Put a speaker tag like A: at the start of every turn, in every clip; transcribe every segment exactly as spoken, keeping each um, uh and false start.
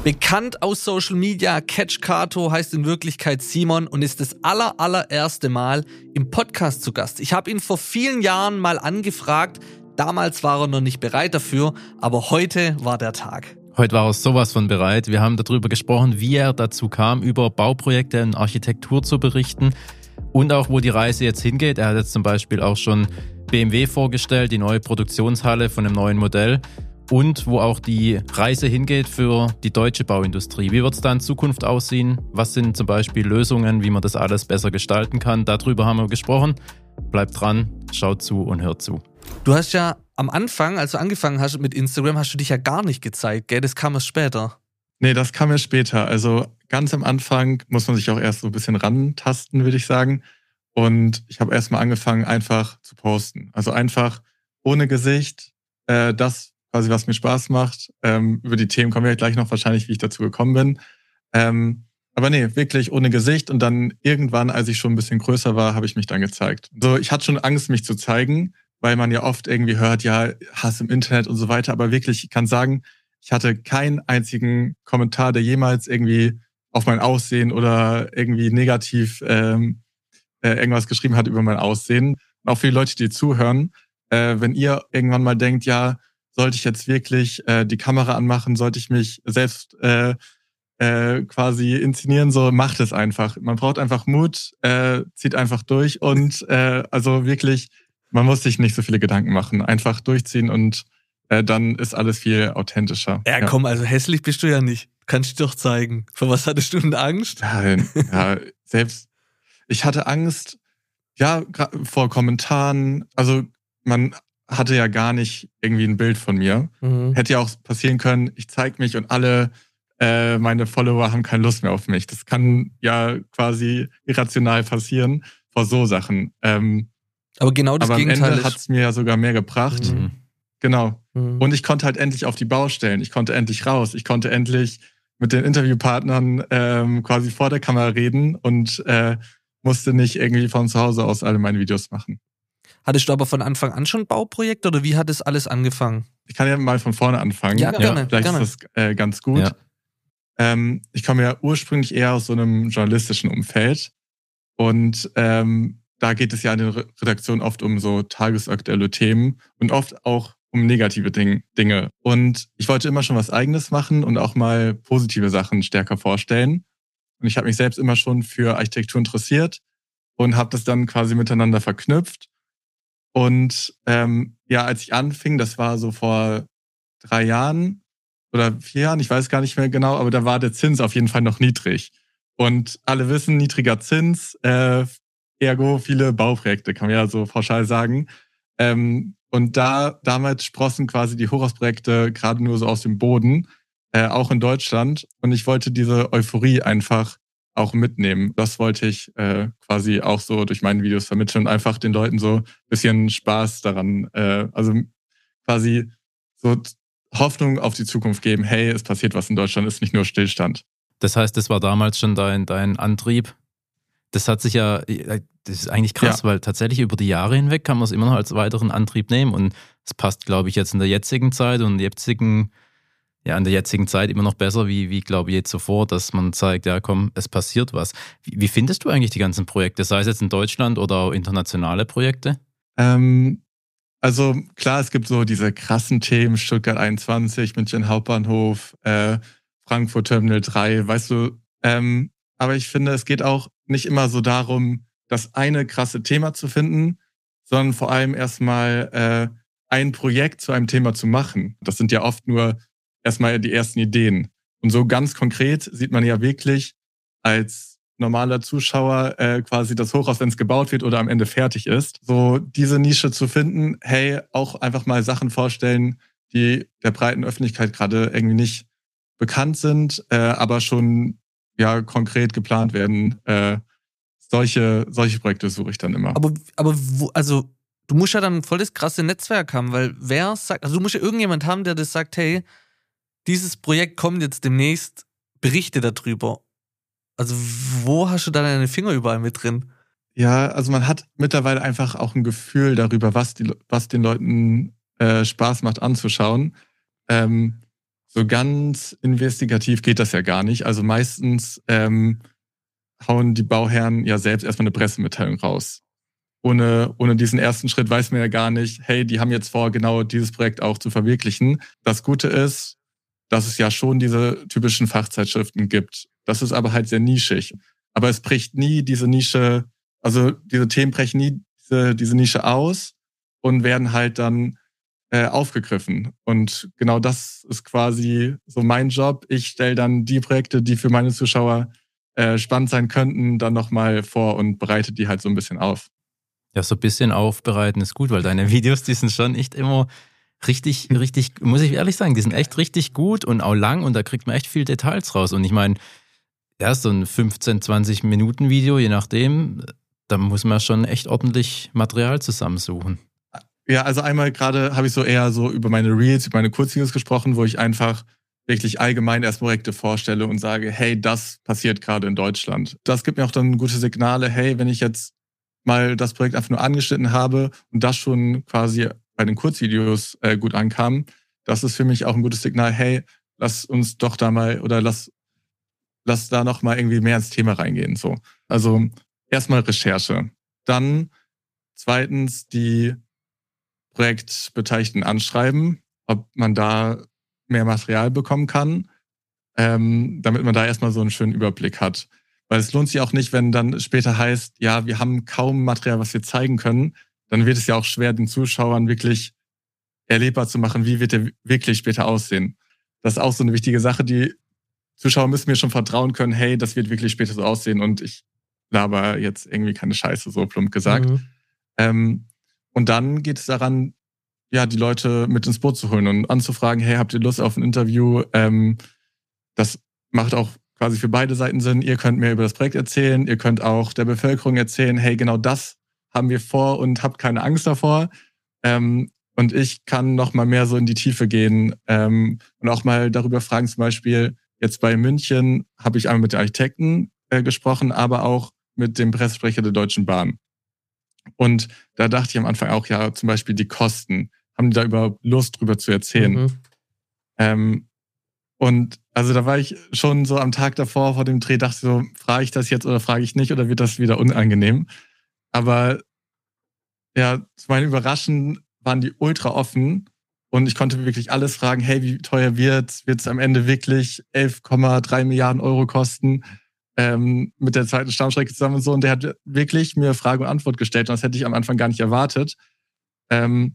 A: Bekannt aus Social Media, Catch Kato heißt in Wirklichkeit Simon und ist das aller, allererste Mal im Podcast zu Gast. Ich habe ihn vor vielen Jahren mal angefragt, damals war er noch nicht bereit dafür, aber heute war der Tag.
B: Heute war er sowas von bereit. Wir haben darüber gesprochen, wie er dazu kam, über Bauprojekte und Architektur zu berichten und auch, wo die Reise jetzt hingeht. Er hat jetzt zum Beispiel auch schon B M W vorgestellt, die neue Produktionshalle von einem neuen Modell. Und wo auch die Reise hingeht für die deutsche Bauindustrie. Wie wird es da in Zukunft aussehen? Was sind zum Beispiel Lösungen, wie man das alles besser gestalten kann? Darüber haben wir gesprochen. Bleibt dran, schaut zu und hört zu.
A: Du hast ja am Anfang, als du angefangen hast mit Instagram, hast du dich ja gar nicht gezeigt, gell? Das kam erst später.
C: Nee, das kam erst später. Also ganz am Anfang muss man sich auch erst so ein bisschen rantasten, würde ich sagen. Und ich habe erst mal angefangen, einfach zu posten. Also einfach ohne Gesicht, äh, das quasi, was mir Spaß macht. Ähm, über die Themen kommen wir gleich noch wahrscheinlich, wie ich dazu gekommen bin. Ähm, aber nee, wirklich ohne Gesicht. Und dann irgendwann, als ich schon ein bisschen größer war, habe ich mich dann gezeigt. So, ich hatte schon Angst, mich zu zeigen, weil man ja oft irgendwie hört, ja, Hass im Internet und so weiter. Aber wirklich, ich kann sagen, ich hatte keinen einzigen Kommentar, der jemals irgendwie auf mein Aussehen oder irgendwie negativ ähm, äh, irgendwas geschrieben hat über mein Aussehen. Und auch für die Leute, die zuhören, äh, wenn ihr irgendwann mal denkt, ja, sollte ich jetzt wirklich äh, die Kamera anmachen, sollte ich mich selbst äh, äh, quasi inszenieren, so macht es einfach. Man braucht einfach Mut, äh, zieht einfach durch und äh, also wirklich, man muss sich nicht so viele Gedanken machen. Einfach durchziehen und äh, dann ist alles viel authentischer.
A: Ja, komm, also hässlich bist du ja nicht. Kannst du doch zeigen. Vor was hattest du denn Angst?
C: Ja, ja, selbst, ich hatte Angst, ja, vor Kommentaren, also man hatte ja gar nicht irgendwie ein Bild von mir. Mhm. Hätte ja auch passieren können, ich zeige mich und alle äh, meine Follower haben keine Lust mehr auf mich. Das kann ja quasi irrational passieren vor so Sachen. Ähm,
A: aber genau das
C: aber
A: Gegenteil
C: am Ende hat es mir ja sogar mehr gebracht.
A: Mhm.
C: Genau.
A: Mhm.
C: Und ich konnte halt endlich auf die Baustellen. Ich konnte endlich raus. Ich konnte endlich mit den Interviewpartnern ähm, quasi vor der Kamera reden und äh, musste nicht irgendwie von zu Hause aus alle meine Videos machen.
A: Hattest du aber von Anfang an schon Bauprojekte oder wie hat das alles angefangen?
C: Ich kann ja mal von vorne anfangen.
A: Ja, gerne.
C: Vielleicht
A: gerne.
C: ist das äh, ganz gut.
B: Ja.
C: Ähm, ich komme ja ursprünglich eher aus so einem journalistischen Umfeld. Und ähm, da geht es ja in den Redaktionen oft um so tagesaktuelle Themen und oft auch um negative Ding, Dinge. Und ich wollte immer schon was Eigenes machen und auch mal positive Sachen stärker vorstellen. Und ich habe mich selbst immer schon für Architektur interessiert und habe das dann quasi miteinander verknüpft. Und ähm, ja, als ich anfing, das war so vor drei Jahren oder vier Jahren, ich weiß gar nicht mehr genau, aber da war der Zins auf jeden Fall noch niedrig. Und alle wissen, niedriger Zins, äh, ergo viele Bauprojekte, kann man ja so pauschal sagen. Ähm, und da damals sprossen quasi die Hochhausprojekte gerade nur so aus dem Boden, äh, auch in Deutschland. Und ich wollte diese Euphorie einfach auch mitnehmen. Das wollte ich äh, quasi auch so durch meine Videos vermitteln und einfach den Leuten so ein bisschen Spaß daran, äh, also quasi so Hoffnung auf die Zukunft geben. Hey, es passiert was in Deutschland, ist nicht nur Stillstand.
B: Das heißt, das war damals schon dein, dein Antrieb. Das hat sich ja, das ist eigentlich krass, ja. Weil tatsächlich über die Jahre hinweg kann man es immer noch als weiteren Antrieb nehmen und es passt, glaube ich, jetzt in der jetzigen Zeit und jetzigen Ja, in der jetzigen Zeit immer noch besser, wie, wie glaube ich, je zuvor, dass man zeigt, ja komm, es passiert was. Wie, wie findest du eigentlich die ganzen Projekte, sei es jetzt in Deutschland oder auch internationale Projekte?
C: Ähm, also klar, es gibt so diese krassen Themen, Stuttgart einundzwanzig, München Hauptbahnhof, äh, Frankfurt Terminal drei, weißt du. Ähm, aber ich finde, es geht auch nicht immer so darum, das eine krasse Thema zu finden, sondern vor allem erstmal äh, ein Projekt zu einem Thema zu machen. Das sind ja oft nur erstmal die ersten Ideen. Und so ganz konkret sieht man ja wirklich als normaler Zuschauer äh, quasi das Hochhaus, wenn es gebaut wird oder am Ende fertig ist. So diese Nische zu finden, hey, auch einfach mal Sachen vorstellen, die der breiten Öffentlichkeit gerade irgendwie nicht bekannt sind, äh, aber schon ja konkret geplant werden. Äh, solche, solche Projekte suche ich dann immer.
A: Aber, aber wo, also du musst ja dann voll das krasse Netzwerk haben, weil wer sagt, also du musst ja irgendjemand haben, der das sagt, hey, dieses Projekt kommt jetzt demnächst, berichte darüber. Also wo hast du da deine Finger überall mit drin?
C: Ja, also man hat mittlerweile einfach auch ein Gefühl darüber, was, die, was den Leuten äh, Spaß macht anzuschauen. Ähm, so ganz investigativ geht das ja gar nicht. Also meistens ähm, hauen die Bauherren ja selbst erstmal eine Pressemitteilung raus. Ohne, ohne diesen ersten Schritt weiß man ja gar nicht, hey, die haben jetzt vor, genau dieses Projekt auch zu verwirklichen. Das Gute ist, dass es ja schon diese typischen Fachzeitschriften gibt. Das ist aber halt sehr nischig. Aber es bricht nie diese Nische, also diese Themen brechen nie diese, diese Nische aus und werden halt dann äh, aufgegriffen. Und genau das ist quasi so mein Job. Ich stelle dann die Projekte, die für meine Zuschauer äh, spannend sein könnten, dann nochmal vor und bereite die halt so ein bisschen auf.
B: Ja, so ein bisschen aufbereiten ist gut, weil deine Videos, die sind schon echt immer richtig, richtig, muss ich ehrlich sagen, die sind echt richtig gut und auch lang und da kriegt man echt viel Details raus. Und ich meine, ja, so ein fünfzehn, zwanzig Minuten Video, je nachdem, da muss man schon echt ordentlich Material zusammensuchen.
C: Ja, also einmal gerade habe ich so eher so über meine Reels, über meine Kurzvideos gesprochen, wo ich einfach wirklich allgemein erst Projekte vorstelle und sage, hey, das passiert gerade in Deutschland. Das gibt mir auch dann gute Signale, hey, wenn ich jetzt mal das Projekt einfach nur angeschnitten habe und das schon quasi bei den Kurzvideos äh, gut ankam, das ist für mich auch ein gutes Signal, hey, lass uns doch da mal oder lass, lass da noch mal irgendwie mehr ins Thema reingehen. So. Also erstmal Recherche. Dann zweitens die Projektbeteiligten anschreiben, ob man da mehr Material bekommen kann, ähm, damit man da erstmal so einen schönen Überblick hat. Weil es lohnt sich auch nicht, wenn dann später heißt, ja, wir haben kaum Material, was wir zeigen können. Dann wird es ja auch schwer, den Zuschauern wirklich erlebbar zu machen, wie wird der wirklich später aussehen. Das ist auch so eine wichtige Sache. Die Zuschauer müssen mir schon vertrauen können, hey, das wird wirklich später so aussehen und ich laber jetzt irgendwie keine Scheiße, so plump gesagt. Mhm. Ähm, und dann geht es daran, ja, die Leute mit ins Boot zu holen und anzufragen, hey, habt ihr Lust auf ein Interview? Ähm, das macht auch quasi für beide Seiten Sinn. Ihr könnt mir über das Projekt erzählen, ihr könnt auch der Bevölkerung erzählen, hey, genau das haben wir vor und habt keine Angst davor. Ähm, und ich kann noch mal mehr so in die Tiefe gehen ähm, und auch mal darüber fragen, zum Beispiel jetzt bei München habe ich einmal mit den Architekten äh, gesprochen, aber auch mit dem Pressesprecher der Deutschen Bahn. Und da dachte ich am Anfang auch, ja, zum Beispiel die Kosten. Haben die da überhaupt Lust, drüber zu erzählen? Mhm. Ähm, und also da war ich schon so am Tag davor vor dem Dreh, dachte so, frage ich das jetzt oder frage ich nicht oder wird das wieder unangenehm? Aber ja, zu meinem Überraschen waren die ultra offen und ich konnte wirklich alles fragen, hey, wie teuer wird's? Wird's am Ende wirklich elf Komma drei Milliarden Euro kosten? Ähm, mit der zweiten Stammstrecke zusammen und so. Und der hat wirklich mir Frage und Antwort gestellt und das hätte ich am Anfang gar nicht erwartet. Ähm,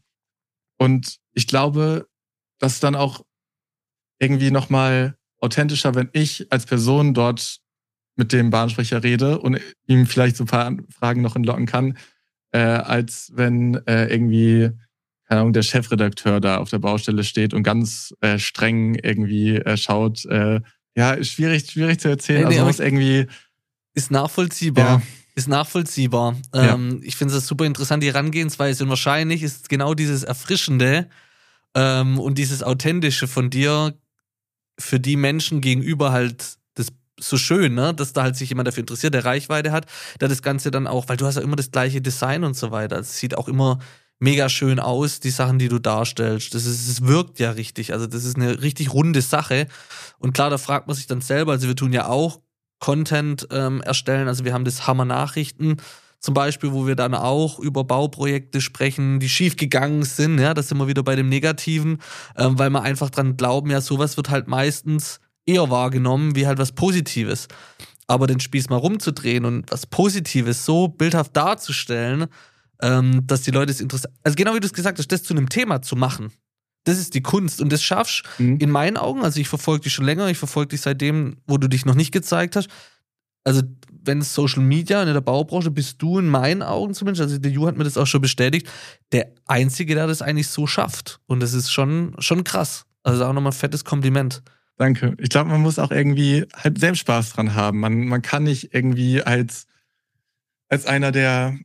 C: und ich glaube, das ist dann auch irgendwie nochmal authentischer, wenn ich als Person dort mit dem Bahnsprecher rede und ihm vielleicht so ein paar Fragen noch entlocken kann, äh, als wenn äh, irgendwie, keine Ahnung, der Chefredakteur da auf der Baustelle steht und ganz äh, streng irgendwie äh, schaut. Äh, ja, ist schwierig, schwierig zu erzählen. Nee, nee, also muss irgendwie
A: ist nachvollziehbar. Ja. Ist nachvollziehbar. Ja. Ähm, ich finde es super interessant, die Herangehensweise. Und wahrscheinlich ist genau dieses Erfrischende ähm, und dieses Authentische von dir für die Menschen gegenüber halt das so schön, ne? Dass da halt sich jemand dafür interessiert, der Reichweite hat, der das Ganze dann auch, weil du hast ja immer das gleiche Design und so weiter. Es sieht auch immer mega schön aus, die Sachen, die du darstellst. Das ist, es wirkt ja richtig. Also das ist eine richtig runde Sache. Und klar, da fragt man sich dann selber, also wir tun ja auch Content ähm, erstellen. Also wir haben das Hammer Nachrichten zum Beispiel, wo wir dann auch über Bauprojekte sprechen, die schief gegangen sind. Ja, das sind wir wieder bei dem Negativen, ähm, weil wir einfach dran glauben, ja, sowas wird halt meistens eher wahrgenommen wie halt was Positives. Aber den Spieß mal rumzudrehen und was Positives so bildhaft darzustellen, ähm, dass die Leute es interessiert. Also genau wie du es gesagt hast, das zu einem Thema zu machen. Das ist die Kunst und das schaffst mhm. in meinen Augen, also ich verfolge dich schon länger, ich verfolge dich seitdem, wo du dich noch nicht gezeigt hast. Also wenn es Social Media in der Baubranche bist du in meinen Augen zumindest, also der Ju hat mir das auch schon bestätigt, der Einzige, der das eigentlich so schafft. Und das ist schon, schon krass. Also auch nochmal ein fettes Kompliment.
C: Danke. Ich glaube, man muss auch irgendwie halt selbst Spaß dran haben. Man, man kann nicht irgendwie als, als einer, der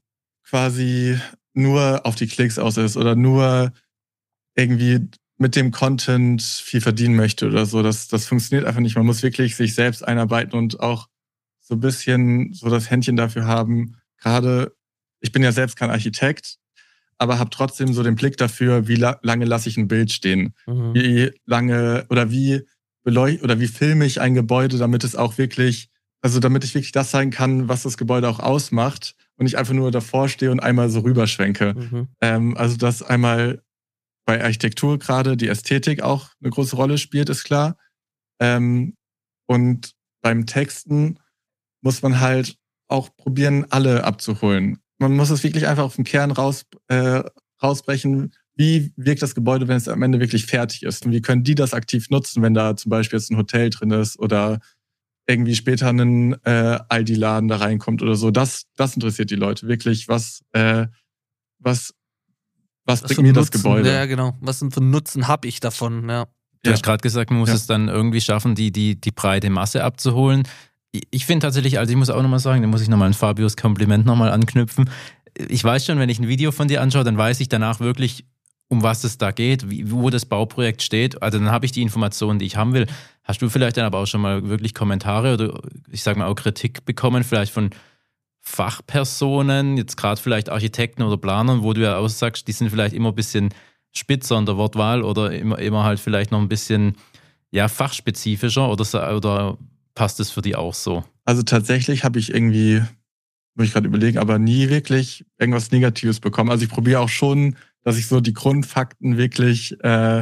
C: quasi nur auf die Klicks aus ist oder nur irgendwie mit dem Content viel verdienen möchte oder so. Das, das funktioniert einfach nicht. Man muss wirklich sich selbst einarbeiten und auch so ein bisschen so das Händchen dafür haben. Gerade, ich bin ja selbst kein Architekt, aber habe trotzdem so den Blick dafür, wie la- lange lasse ich ein Bild stehen. Mhm. Wie lange oder wie beleuchte oder wie filme ich ein Gebäude, damit es auch wirklich, also damit ich wirklich das zeigen kann, was das Gebäude auch ausmacht und nicht einfach nur davor stehe und einmal so rüberschwenke. Mhm. Ähm, also dass einmal bei Architektur gerade die Ästhetik auch eine große Rolle spielt, ist klar. Ähm, und beim Texten muss man halt auch probieren, alle abzuholen. Man muss es wirklich einfach auf den Kern raus, äh, rausbrechen. Wie wirkt das Gebäude, wenn es am Ende wirklich fertig ist? Und wie können die das aktiv nutzen, wenn da zum Beispiel jetzt ein Hotel drin ist oder irgendwie später ein äh, Aldi-Laden da reinkommt oder so? Das, das interessiert die Leute wirklich. Was, äh, was, was, was bringt mir das Gebäude?
A: Ja, genau. Was für einen Nutzen habe ich davon? Ja.
B: Du ja. hast gerade gesagt, man muss ja. es dann irgendwie schaffen, die, die, die breite Masse abzuholen. Ich finde tatsächlich, also ich muss auch nochmal sagen, da muss ich nochmal ein Fabius Kompliment nochmal anknüpfen. Ich weiß schon, wenn ich ein Video von dir anschaue, dann weiß ich danach wirklich, um was es da geht, wie, wo das Bauprojekt steht. Also dann habe ich die Informationen, die ich haben will. Hast du vielleicht dann aber auch schon mal wirklich Kommentare oder ich sage mal auch Kritik bekommen, vielleicht von Fachpersonen, jetzt gerade vielleicht Architekten oder Planern, wo du ja auch sagst, die sind vielleicht immer ein bisschen spitzer in der Wortwahl oder immer, immer halt vielleicht noch ein bisschen ja, fachspezifischer oder, oder passt es für die auch so?
C: Also tatsächlich habe ich irgendwie, muss ich gerade überlegen, aber nie wirklich irgendwas Negatives bekommen. Also ich probiere auch schon, dass ich so die Grundfakten wirklich, äh,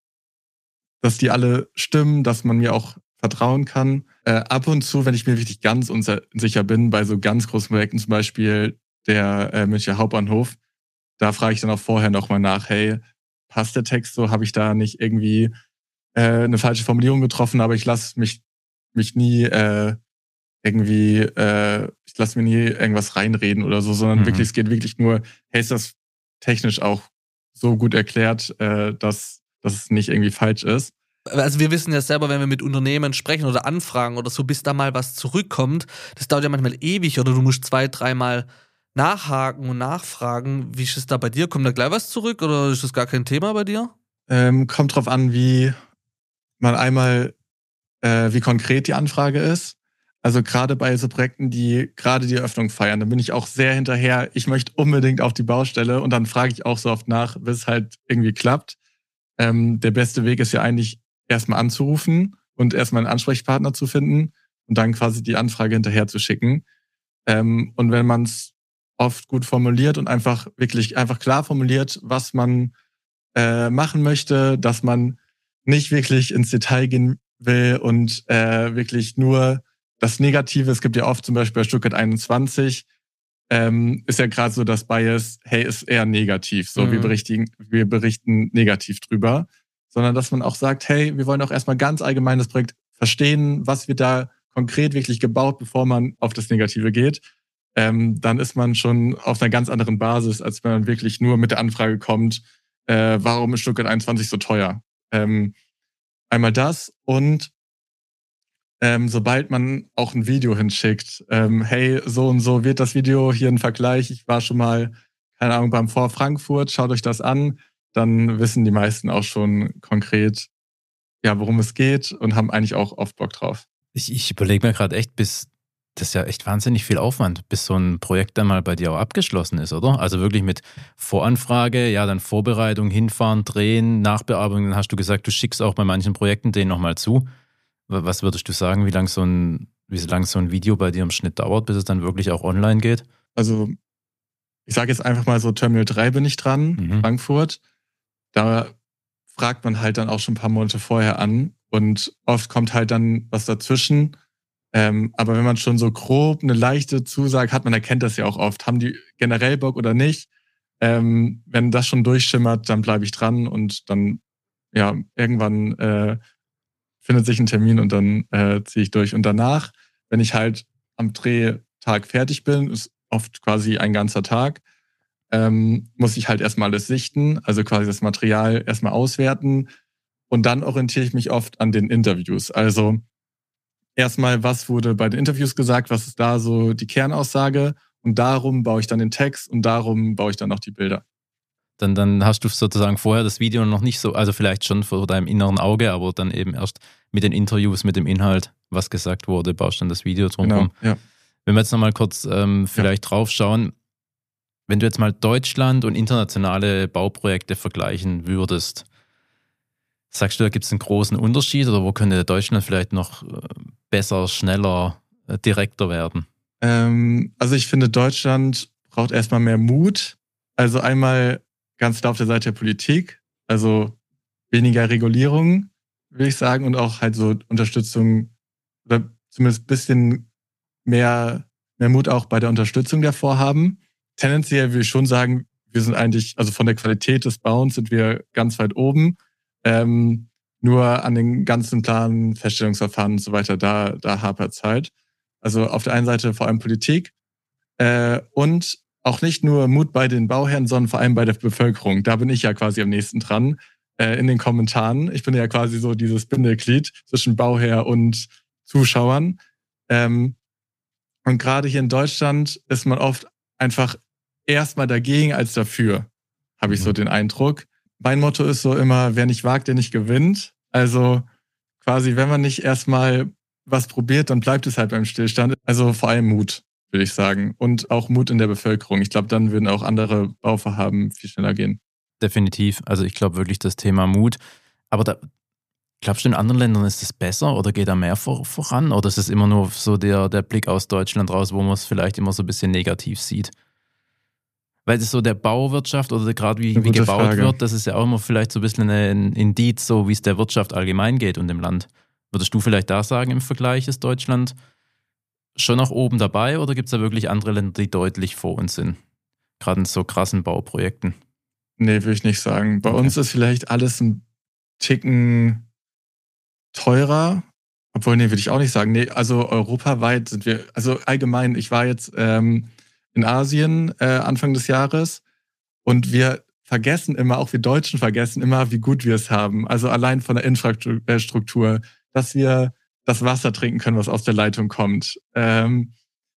C: dass die alle stimmen, dass man mir auch vertrauen kann. Äh, ab und zu, wenn ich mir wirklich ganz unsicher bin, bei so ganz großen Projekten, zum Beispiel der äh, Münchner Hauptbahnhof, da frage ich dann auch vorher nochmal nach, hey, passt der Text so? Habe ich da nicht irgendwie äh, eine falsche Formulierung getroffen? Aber ich lasse mich mich nie äh, irgendwie, äh, ich lasse mir nie irgendwas reinreden oder so, sondern mhm. wirklich, es geht wirklich nur, hey, ist das technisch auch so gut erklärt, äh, dass, dass es nicht irgendwie falsch ist.
A: Also wir wissen ja selber, wenn wir mit Unternehmen sprechen oder anfragen oder so, bis da mal was zurückkommt, das dauert ja manchmal ewig oder du musst zwei, dreimal nachhaken und nachfragen. Wie ist es da bei dir? Kommt da gleich was zurück oder ist das gar kein Thema bei dir?
C: Ähm, kommt drauf an, wie man einmal Äh, wie konkret die Anfrage ist. Also gerade bei so Projekten, die gerade die Eröffnung feiern, da bin ich auch sehr hinterher. Ich möchte unbedingt auf die Baustelle und dann frage ich auch so oft nach, bis es halt irgendwie klappt. Ähm, der beste Weg ist ja eigentlich erstmal anzurufen und erstmal einen Ansprechpartner zu finden und dann quasi die Anfrage hinterher zu schicken. Ähm, und wenn man es oft gut formuliert und einfach wirklich einfach klar formuliert, was man äh, machen möchte, dass man nicht wirklich ins Detail gehen will und äh, wirklich nur das Negative. Es gibt ja oft zum Beispiel bei Stuttgart einundzwanzig, ähm, ist ja gerade so das Bias, hey, ist eher negativ. So, mhm. wir berichten, wir berichten negativ drüber. Sondern dass man auch sagt, hey, wir wollen auch erstmal ganz allgemein das Projekt verstehen, was wird da konkret wirklich gebaut, bevor man auf das Negative geht. Ähm, dann ist man schon auf einer ganz anderen Basis, als wenn man wirklich nur mit der Anfrage kommt, äh, warum ist Stuttgart einundzwanzig so teuer? Ähm, Einmal das und ähm, sobald man auch ein Video hinschickt, ähm, hey, so und so wird das Video, hier ein Vergleich, ich war schon mal, keine Ahnung, beim Vor Frankfurt, schaut euch das an, dann wissen die meisten auch schon konkret, ja, worum es geht und haben eigentlich auch oft Bock drauf.
B: Ich, ich überlege mir gerade echt, bis das ist ja echt wahnsinnig viel Aufwand, bis so ein Projekt dann mal bei dir auch abgeschlossen ist, oder? Also wirklich mit Voranfrage, ja, dann Vorbereitung, hinfahren, drehen, Nachbearbeitung. Dann hast du gesagt, du schickst auch bei manchen Projekten denen nochmal zu. Was würdest du sagen, wie lange so ein, wie lange so ein Video bei dir im Schnitt dauert, bis es dann wirklich auch online geht?
C: Also ich sage jetzt einfach mal so, Terminal drei bin ich dran, mhm. Frankfurt. Da fragt man halt dann auch schon ein paar Monate vorher an und oft kommt halt dann was dazwischen. Ähm, aber wenn man schon so grob eine leichte Zusage hat, man erkennt das ja auch oft, haben die generell Bock oder nicht. Ähm, wenn das schon durchschimmert, dann bleibe ich dran und dann, ja, irgendwann äh, findet sich ein Termin und dann äh, ziehe ich durch. Und danach, wenn ich halt am Drehtag fertig bin, ist oft quasi ein ganzer Tag, ähm, muss ich halt erstmal alles sichten, also quasi das Material erstmal auswerten und dann orientiere ich mich oft an den Interviews. Also erstmal, was wurde bei den Interviews gesagt, was ist da so die Kernaussage und darum baue ich dann den Text und darum baue ich dann noch die Bilder.
B: Dann, dann hast du sozusagen vorher das Video noch nicht so, also vielleicht schon vor deinem inneren Auge, aber dann eben erst mit den Interviews, mit dem Inhalt, was gesagt wurde, baust dann das Video drumherum.
C: Genau, ja.
B: Wenn wir jetzt nochmal kurz ähm, vielleicht ja. drauf schauen, Wenn du jetzt mal Deutschland und internationale Bauprojekte vergleichen würdest, sagst du, da gibt es einen großen Unterschied oder wo könnte Deutschland vielleicht noch besser, schneller, direkter werden?
C: Ähm, also ich finde, Deutschland braucht erstmal mehr Mut. Also einmal ganz klar auf der Seite der Politik, also weniger Regulierung, würde ich sagen, und auch halt so Unterstützung oder zumindest ein bisschen mehr, mehr Mut auch bei der Unterstützung der Vorhaben. Tendenziell würde ich schon sagen, wir sind eigentlich, also von der Qualität des Bauens sind wir ganz weit oben. Ähm, nur an den ganzen Planen, Feststellungsverfahren und so weiter, da, da hapert es halt. Also auf der einen Seite vor allem Politik äh, und auch nicht nur Mut bei den Bauherren, sondern vor allem bei der Bevölkerung. Da bin ich ja quasi am nächsten dran äh, in den Kommentaren. Ich bin ja quasi so dieses Bindeglied zwischen Bauherr und Zuschauern. Ähm, und gerade hier in Deutschland ist man oft einfach erstmal dagegen als dafür, habe ich mhm. so den Eindruck. Mein Motto ist so immer, wer nicht wagt, der nicht gewinnt. Also quasi, wenn man nicht erstmal was probiert, dann bleibt es halt beim Stillstand. Also vor allem Mut, würde ich sagen. Und auch Mut in der Bevölkerung. Ich glaube, dann würden auch andere Bauvorhaben viel schneller gehen.
B: Definitiv. Also ich glaube wirklich das Thema Mut. Aber da, glaubst du, in anderen Ländern ist es besser oder geht da mehr vor, voran? Oder ist es immer nur so der, der Blick aus Deutschland raus, wo man es vielleicht immer so ein bisschen negativ sieht? Weil das so der Bauwirtschaft oder gerade wie, wie gebaut Frage. wird, das ist ja auch immer vielleicht so ein bisschen ein Indiz, so wie es der Wirtschaft allgemein geht und dem Land. Würdest du vielleicht da sagen, im Vergleich ist Deutschland schon nach oben dabei oder gibt es da wirklich andere Länder, die deutlich vor uns sind? Gerade in so krassen Bauprojekten.
C: Nee, würde ich nicht sagen. Bei okay. uns ist vielleicht alles ein Ticken teurer. Obwohl, nee, würde ich auch nicht sagen. Nee, also europaweit sind wir, also allgemein, ich war jetzt ähm, in Asien äh, Anfang des Jahres und wir vergessen immer, auch wir Deutschen vergessen immer, wie gut wir es haben. Also allein von der Infrastruktur, dass wir das Wasser trinken können, was aus der Leitung kommt. Ähm,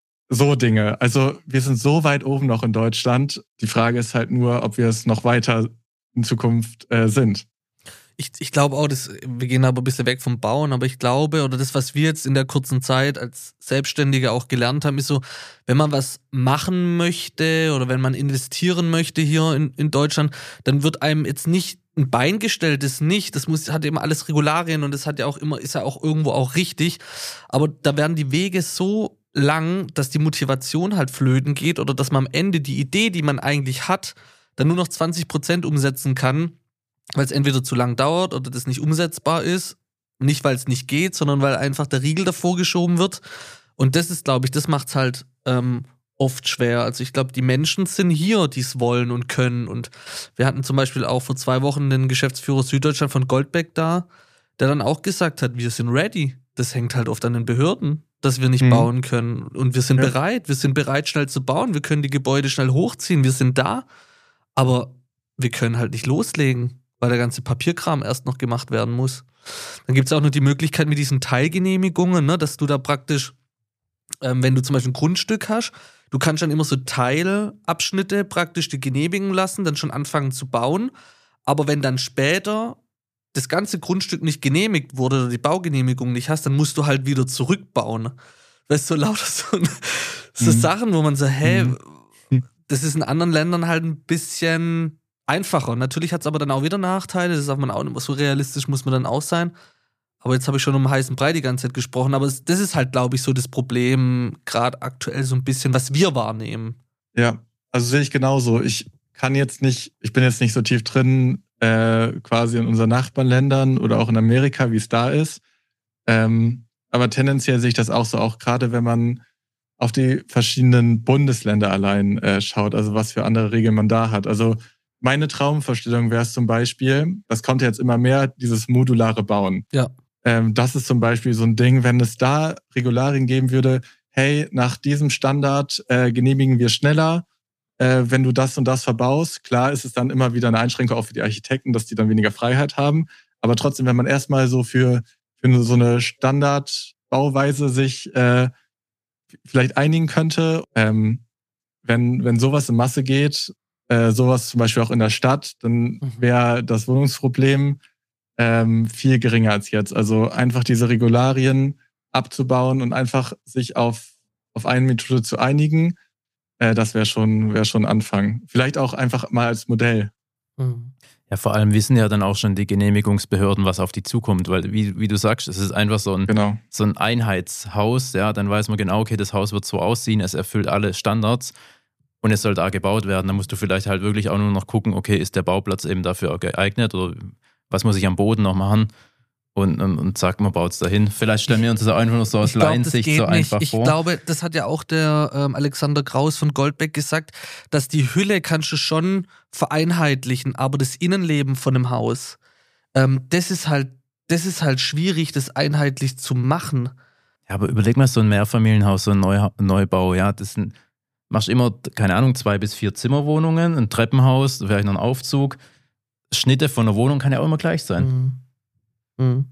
C: so Dinge. Also wir sind so weit oben noch in Deutschland. Die Frage ist halt nur, ob wir es noch weiter in Zukunft äh, sind.
A: Ich, ich glaube auch, dass, wir gehen aber ein bisschen weg vom Bauen, aber ich glaube, oder das, was wir jetzt in der kurzen Zeit als Selbstständige auch gelernt haben, ist so, wenn man was machen möchte oder wenn man investieren möchte hier in, in Deutschland, dann wird einem jetzt nicht ein Bein gestellt, das nicht, das muss, hat immer alles Regularien und das hat ja auch immer, ist ja auch irgendwo auch richtig, aber da werden die Wege so lang, dass die Motivation halt flöten geht oder dass man am Ende die Idee, die man eigentlich hat, dann nur noch zwanzig Prozent umsetzen kann, weil es entweder zu lang dauert oder das nicht umsetzbar ist. Nicht, weil es nicht geht, sondern weil einfach der Riegel davor geschoben wird. Und das ist, glaube ich, das macht es halt ähm, oft schwer. Also ich glaube, die Menschen sind hier, die es wollen und können. Und wir hatten zum Beispiel auch vor zwei Wochen den Geschäftsführer Süddeutschland von Goldbeck da, der dann auch gesagt hat, wir sind ready. Das hängt halt oft an den Behörden, dass wir nicht hm. bauen können. Und wir sind ja. bereit. Wir sind bereit, schnell zu bauen. Wir können die Gebäude schnell hochziehen. Wir sind da. Aber wir können halt nicht loslegen, weil der ganze Papierkram erst noch gemacht werden muss. Dann gibt es auch noch die Möglichkeit mit diesen Teilgenehmigungen, ne, dass du da praktisch, ähm, wenn du zum Beispiel ein Grundstück hast, du kannst dann immer so Teilabschnitte praktisch dir genehmigen lassen, dann schon anfangen zu bauen. Aber wenn dann später das ganze Grundstück nicht genehmigt wurde oder die Baugenehmigung nicht hast, dann musst du halt wieder zurückbauen. Weißt du, so lauter so, so mhm. Sachen, wo man so, hä, mhm. das ist in anderen Ländern halt ein bisschen einfacher. Natürlich hat es aber dann auch wieder Nachteile, das darf man auch nicht, so realistisch muss man dann auch sein. Aber jetzt habe ich schon um heißen Brei die ganze Zeit gesprochen, aber das ist halt, glaube ich, so das Problem, gerade aktuell so ein bisschen, was wir wahrnehmen.
C: Ja, also sehe ich genauso. Ich kann jetzt nicht, ich bin jetzt nicht so tief drin, äh, quasi in unseren Nachbarländern oder auch in Amerika, wie es da ist. Ähm, aber tendenziell sehe ich das auch so, auch gerade wenn man auf die verschiedenen Bundesländer allein äh, schaut, also was für andere Regeln man da hat. Also meine Traumvorstellung wäre es zum Beispiel, das kommt ja jetzt immer mehr, dieses modulare Bauen.
A: Ja.
C: Ähm, das ist zum Beispiel so ein Ding, wenn es da Regularien geben würde, hey, nach diesem Standard äh, genehmigen wir schneller, äh, wenn du das und das verbaust. Klar ist es dann immer wieder eine Einschränkung auch für die Architekten, dass die dann weniger Freiheit haben. Aber trotzdem, wenn man erstmal so für, für so eine Standardbauweise sich äh, vielleicht einigen könnte, ähm, wenn, wenn sowas in Masse geht, äh, sowas zum Beispiel auch in der Stadt, dann wäre das Wohnungsproblem ähm, viel geringer als jetzt. Also einfach diese Regularien abzubauen und einfach sich auf, auf eine Methode zu einigen. äh, das wäre schon, wär schon ein Anfang. Vielleicht auch einfach mal als Modell.
A: Mhm.
B: Ja, vor allem wissen ja dann auch schon die Genehmigungsbehörden, was auf die zukommt, weil wie, wie du sagst, es ist einfach so ein,
C: Genau.
B: so ein Einheitshaus, ja, dann weiß man genau, okay, das Haus wird so aussehen, es erfüllt alle Standards und es soll da gebaut werden. Dann musst du vielleicht halt wirklich auch nur noch gucken, okay, ist der Bauplatz eben dafür geeignet oder was muss ich am Boden noch machen? Und, und, und zack, man baut es dahin. Vielleicht stellen wir uns das einfach nur so aus Laiensicht so einfach
A: ich
B: vor.
A: Ich glaube, das hat ja auch der ähm, Alexander Kraus von Goldbeck gesagt, dass die Hülle kannst du schon vereinheitlichen, aber das Innenleben von einem Haus, ähm, das ist halt, das ist halt schwierig, das einheitlich zu machen.
B: Ja, aber überleg mal, so ein Mehrfamilienhaus, so ein Neu Neubau, ja, das sind, machst immer, keine Ahnung, zwei bis vier Zimmerwohnungen, ein Treppenhaus, vielleicht noch ein Aufzug. Schnitte von der Wohnung kann ja auch immer gleich sein.
A: Mhm. Mhm.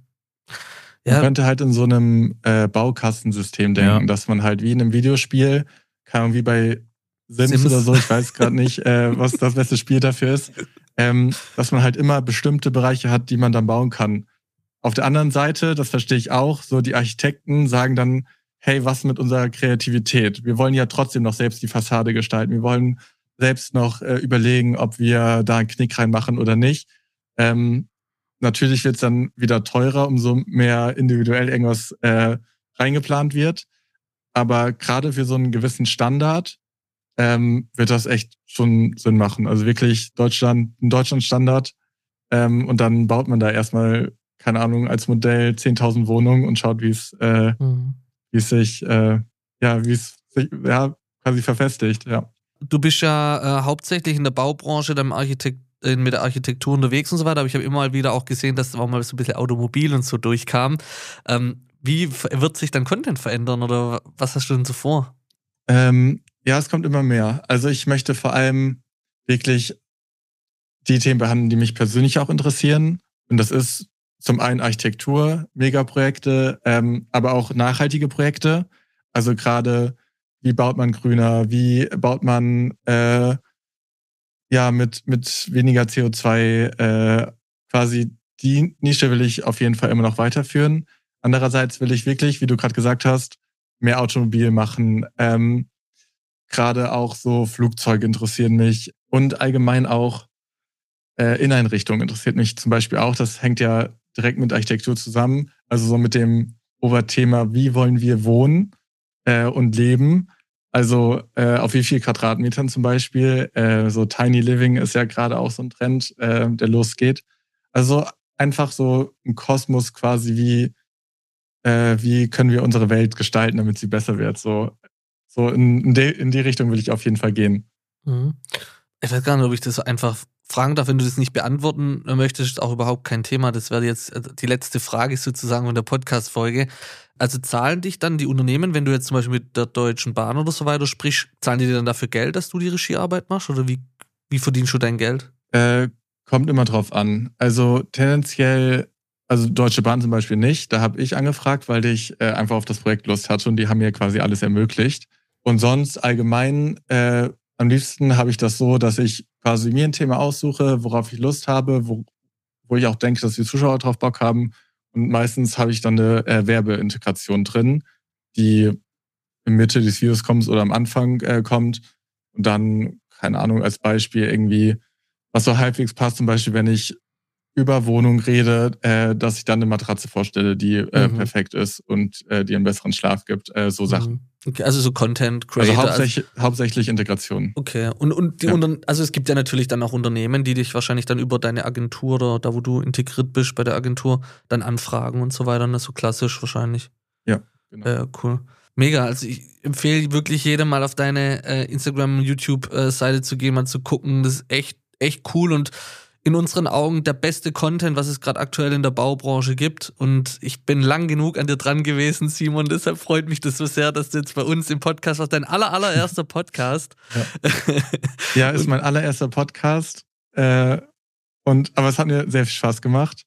C: Man
A: Ja.
C: könnte halt in so einem äh, Baukastensystem denken,
B: Ja.
C: dass man halt wie in einem Videospiel, keine Ahnung, wie bei Sims,
A: Sims.
C: oder so, ich weiß gerade nicht, äh, was das beste Spiel dafür ist, ähm, dass man halt immer bestimmte Bereiche hat, die man dann bauen kann. Auf der anderen Seite, das verstehe ich auch, so die Architekten sagen dann, hey, was mit unserer Kreativität? Wir wollen ja trotzdem noch selbst die Fassade gestalten. Wir wollen selbst noch äh, überlegen, ob wir da einen Knick reinmachen oder nicht. Ähm, Natürlich wird es dann wieder teurer, umso mehr individuell irgendwas äh, reingeplant wird. Aber gerade für so einen gewissen Standard ähm, wird das echt schon Sinn machen. Also wirklich Deutschland, ein Deutschland-Standard. Ähm, und dann baut man da erstmal, keine Ahnung, als Modell zehntausend Wohnungen und schaut, wie es äh,
A: Mhm.
C: wie es sich, äh, ja, wie es sich ja, quasi verfestigt. Ja.
A: Du bist ja äh, hauptsächlich in der Baubranche, dann Architekt, äh, mit der Architektur unterwegs und so weiter, aber ich habe immer mal wieder auch gesehen, dass da auch mal so ein bisschen Automobil und so durchkam. Ähm, wie f- wird sich dein Content verändern oder was hast du denn so vor?
C: Ähm, ja, es kommt immer mehr. Also ich möchte vor allem wirklich die Themen behandeln, die mich persönlich auch interessieren. Und das ist zum einen Architektur, Megaprojekte, ähm, aber auch nachhaltige Projekte. Also gerade, wie baut man grüner, wie baut man äh, ja mit, mit weniger C O zwei äh, quasi die Nische will ich auf jeden Fall immer noch weiterführen. Andererseits will ich wirklich, wie du gerade gesagt hast, mehr Automobil machen. Ähm, gerade auch so Flugzeuge interessieren mich und allgemein auch äh, Inneneinrichtung interessiert mich zum Beispiel auch. Das hängt ja direkt mit Architektur zusammen. Also so mit dem Oberthema, wie wollen wir wohnen äh, und leben. Also äh, auf wie viel Quadratmetern zum Beispiel. Äh, so Tiny Living ist ja gerade auch so ein Trend, äh, der losgeht. Also einfach so ein Kosmos quasi, wie, äh, wie können wir unsere Welt gestalten, damit sie besser wird. So, so in, in, de, in die Richtung will ich auf jeden Fall gehen.
A: Mhm. Ich weiß gar nicht, ob ich das einfach fragen darf, wenn du das nicht beantworten möchtest, ist auch überhaupt kein Thema. Das wäre jetzt die letzte Frage sozusagen in der Podcast-Folge. Also zahlen dich dann die Unternehmen, wenn du jetzt zum Beispiel mit der Deutschen Bahn oder so weiter sprichst, zahlen die dir dann dafür Geld, dass du die Regiearbeit machst? Oder wie, wie verdienst du dein Geld?
C: Äh, kommt immer drauf an. Also tendenziell, also Deutsche Bahn zum Beispiel nicht. Da habe ich angefragt, weil ich äh, einfach auf das Projekt Lust hatte und die haben mir quasi alles ermöglicht. Und sonst allgemein, äh, am liebsten habe ich das so, dass ich quasi mir ein Thema aussuche, worauf ich Lust habe, wo, wo ich auch denke, dass die Zuschauer drauf Bock haben. Und meistens habe ich dann eine äh, Werbeintegration drin, die in der Mitte des Videos kommt oder am Anfang äh, kommt. Und dann, keine Ahnung, als Beispiel irgendwie, was so halbwegs passt, zum Beispiel, wenn ich über Wohnung rede, äh, dass ich dann eine Matratze vorstelle, die äh,
A: Mhm.
C: perfekt ist und äh, die einen besseren Schlaf gibt, äh, so Sachen.
A: Mhm. Okay, also so Content Creator.
C: Also hauptsächlich, hauptsächlich Integration.
A: Okay, und, und die
C: Ja.
A: Unter- also es gibt ja natürlich dann auch Unternehmen, die dich wahrscheinlich dann über deine Agentur oder da, wo du integriert bist bei der Agentur, dann anfragen und so weiter. Das ist so klassisch wahrscheinlich.
C: Ja, genau.
A: Äh, cool. Mega, also ich empfehle wirklich jedem mal auf deine äh, Instagram, YouTube-Seite zu gehen, mal zu gucken. Das ist echt, echt cool und in unseren Augen der beste Content, was es gerade aktuell in der Baubranche gibt. Und ich bin lang genug an dir dran gewesen, Simon. Deshalb freut mich das so sehr, dass du jetzt bei uns im Podcast warst. Dein aller, allererster Podcast.
C: Ja, ja ist mein allererster Podcast. Äh, und, aber es hat mir sehr viel Spaß gemacht.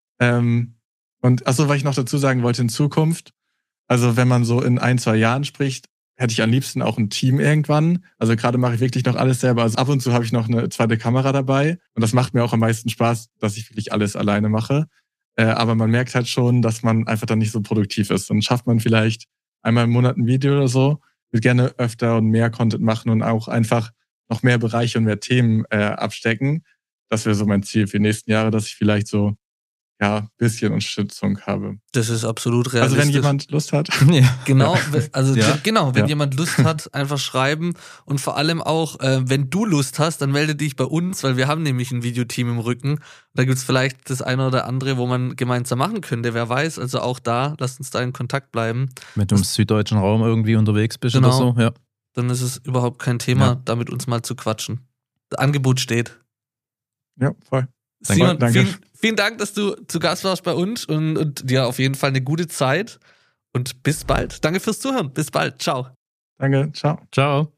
C: Ähm, und achso, weil ich noch dazu sagen wollte, in Zukunft, also wenn man so in ein, zwei Jahren spricht, hätte ich am liebsten auch ein Team irgendwann. Also gerade mache ich wirklich noch alles selber. Also ab und zu habe ich noch eine zweite Kamera dabei. Und das macht mir auch am meisten Spaß, dass ich wirklich alles alleine mache. Äh, aber man merkt halt schon, dass man einfach dann nicht so produktiv ist. Dann schafft man vielleicht einmal im Monat ein Video oder so. würde gerne öfter und mehr Content machen und auch einfach noch mehr Bereiche und mehr Themen äh, abstecken. Das wäre so mein Ziel für die nächsten Jahre, dass ich vielleicht so ja ein bisschen Unterstützung habe.
A: Das ist absolut realistisch.
C: Also wenn jemand Lust hat.
B: Ja.
A: Genau, also
B: Ja.
A: genau, wenn
C: Ja.
A: jemand Lust hat, einfach schreiben und vor allem auch, äh, wenn du Lust hast, dann melde dich bei uns, weil wir haben nämlich ein Videoteam im Rücken. Da gibt's vielleicht das eine oder andere, wo man gemeinsam machen könnte, wer weiß. Also auch da, lasst uns da in Kontakt bleiben.
B: Wenn du im süddeutschen Raum irgendwie unterwegs bist
A: Genau.
B: oder so, ja.
A: Dann ist es überhaupt kein Thema,
B: Ja.
A: da mit uns mal zu quatschen. Das Angebot steht.
C: Ja, voll.
A: Simon,
C: Danke.
A: vielen, vielen Dank, dass du zu Gast warst bei uns und, und dir auf jeden Fall eine gute Zeit und bis bald. Danke fürs Zuhören. Bis bald. Ciao.
C: Danke, ciao.
B: Ciao.